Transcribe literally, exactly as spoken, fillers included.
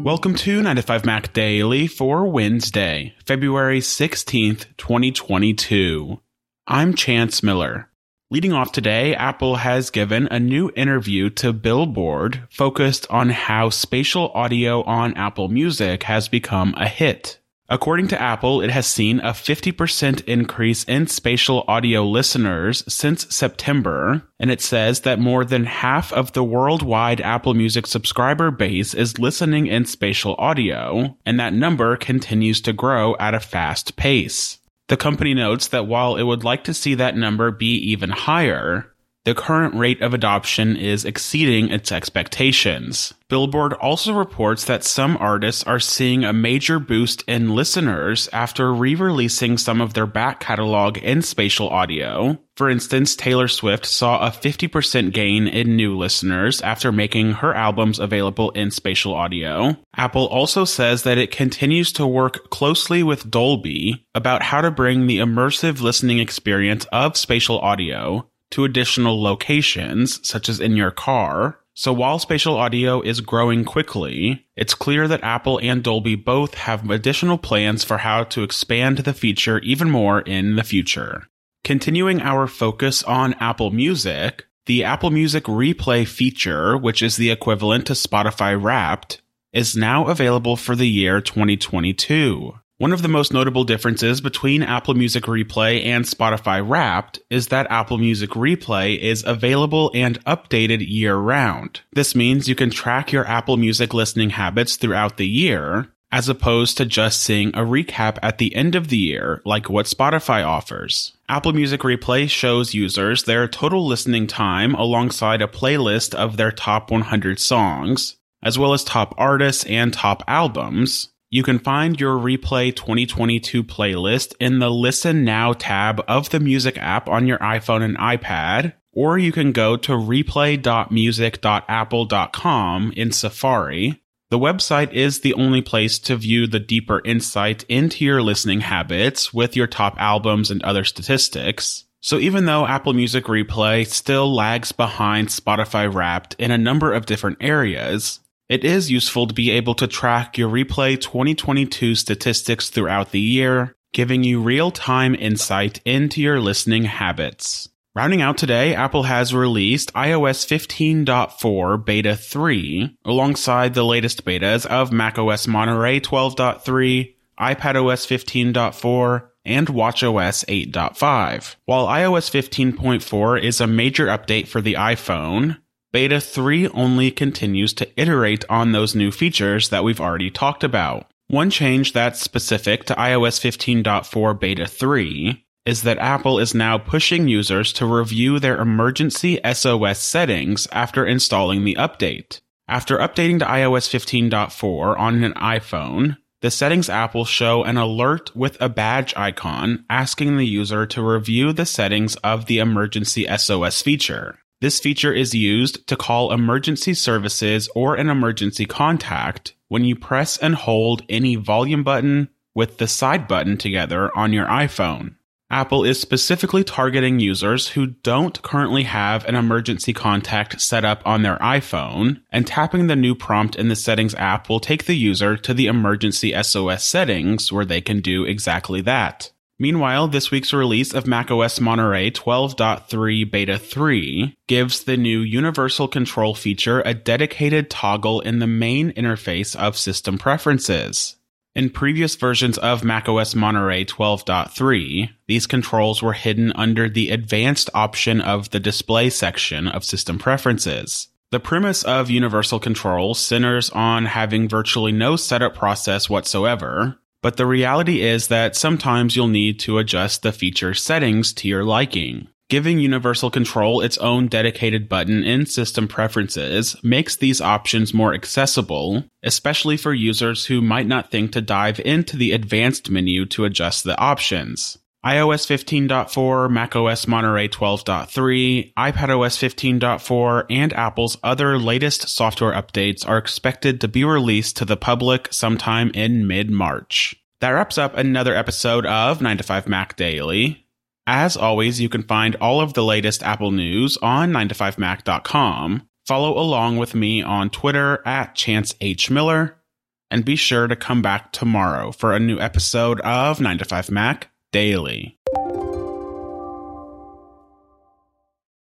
Welcome to nine to five Mac Daily for Wednesday, February sixteenth, twenty twenty-two. I'm Chance Miller. Leading off today, Apple has given a new interview to Billboard focused on how spatial audio on Apple Music has become a hit. According to Apple, it has seen a fifty percent increase in spatial audio listeners since September, and it says that more than half of the worldwide Apple Music subscriber base is listening in spatial audio, and that number continues to grow at a fast pace. The company notes that while it would like to see that number be even higher, the current rate of adoption is exceeding its expectations. Billboard also reports that some artists are seeing a major boost in listeners after re-releasing some of their back catalog in spatial audio. For instance, Taylor Swift saw a fifty percent gain in new listeners after making her albums available in spatial audio. Apple also says that it continues to work closely with Dolby about how to bring the immersive listening experience of spatial audio to additional locations, such as in your car. So while spatial audio is growing quickly, it's clear that Apple and Dolby both have additional plans for how to expand the feature even more in the future. Continuing our focus on Apple Music, the Apple Music Replay feature, which is the equivalent to Spotify Wrapped, is now available for the year twenty twenty-two. One of the most notable differences between Apple Music Replay and Spotify Wrapped is that Apple Music Replay is available and updated year-round. This means you can track your Apple Music listening habits throughout the year, as opposed to just seeing a recap at the end of the year, like what Spotify offers. Apple Music Replay shows users their total listening time alongside a playlist of their top one hundred songs, as well as top artists and top albums. You can find your Replay twenty twenty-two playlist in the Listen Now tab of the Music app on your iPhone and iPad, or you can go to replay dot music dot apple dot com in Safari. The website is the only place to view the deeper insight into your listening habits with your top albums and other statistics. So even though Apple Music Replay still lags behind Spotify Wrapped in a number of different areas, it is useful to be able to track your Replay twenty twenty-two statistics throughout the year, giving you real-time insight into your listening habits. Rounding out today, Apple has released i O S fifteen point four Beta three, alongside the latest betas of macOS Monterey twelve point three, iPadOS fifteen point four, and watchOS eight point five. While i O S fifteen point four is a major update for the iPhone, Beta three only continues to iterate on those new features that we've already talked about. One change that's specific to i O S fifteen point four Beta three is that Apple is now pushing users to review their emergency S O S settings after installing the update. After updating to i O S fifteen point four on an iPhone, the Settings app will show an alert with a badge icon asking the user to review the settings of the emergency S O S feature. This feature is used to call emergency services or an emergency contact when you press and hold any volume button with the side button together on your iPhone. Apple is specifically targeting users who don't currently have an emergency contact set up on their iPhone, and tapping the new prompt in the Settings app will take the user to the emergency S O S settings where they can do exactly that. Meanwhile, this week's release of macOS Monterey twelve point three Beta three gives the new Universal Control feature a dedicated toggle in the main interface of System Preferences. In previous versions of macOS Monterey twelve point three, these controls were hidden under the Advanced option of the Display section of System Preferences. The premise of Universal Control centers on having virtually no setup process whatsoever, but the reality is that sometimes you'll need to adjust the feature settings to your liking. Giving Universal Control its own dedicated button in System Preferences makes these options more accessible, especially for users who might not think to dive into the Advanced menu to adjust the options. i O S fifteen point four, macOS Monterey twelve point three, iPadOS fifteen point four, and Apple's other latest software updates are expected to be released to the public sometime in mid-March. That wraps up another episode of nine to five Mac Daily. As always, you can find all of the latest Apple news on nine to five mac dot com. Follow along with me on Twitter at Chance H. Miller. and be sure to come back tomorrow for a new episode of nine to five Mac Daily.